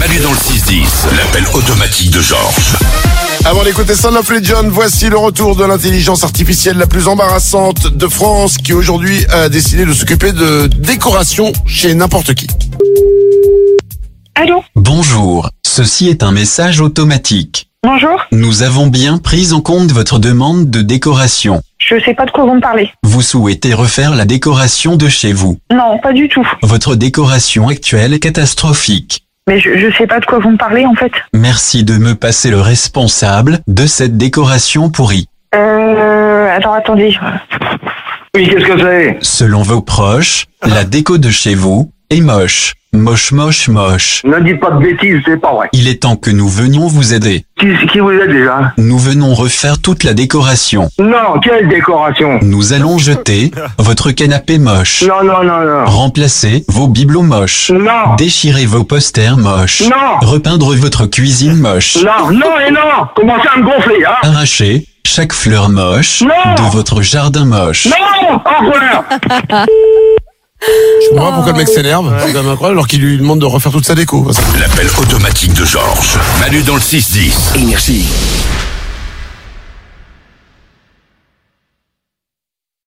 Manu dans le 6-10, l'appel automatique de Georges. Avant d'écouter Son of Legend, voici le retour de l'intelligence artificielle la plus embarrassante de France qui aujourd'hui a décidé de s'occuper de décoration chez n'importe qui. Allô? Bonjour, ceci est un message automatique. Bonjour? Nous avons bien pris en compte votre demande de décoration. Je sais pas de quoi vous me parlez. Vous souhaitez refaire la décoration de chez vous. Non, pas du tout. Votre décoration actuelle est catastrophique. Mais je sais pas de quoi vous me parlez en fait. Merci de me passer le responsable de cette décoration pourrie. Alors attendez. Oui, qu'est-ce que c'est? Selon vos proches, la déco de chez vous est moche. Moche, moche, moche. Ne dites pas de bêtises, c'est pas vrai. Il est temps que nous venions vous aider. Qui vous êtes déjà? Nous venons refaire toute la décoration. Non, quelle décoration? Nous allons jeter votre canapé moche. Non, non, non, non. Remplacer vos bibelots moches. Non. Déchirer vos posters moches. Non. Repeindre votre cuisine moche. Non, non et non. Commencez à me gonfler, hein? Arracher chaque fleur moche Non. de votre jardin moche. Non! Au revoir! Je comprends pas pourquoi le mec s'énerve, c'est quand même incroyable, alors qu'il lui demande de refaire toute sa déco. L'appel automatique de Georges. Manu dans le 6-10. Énergie.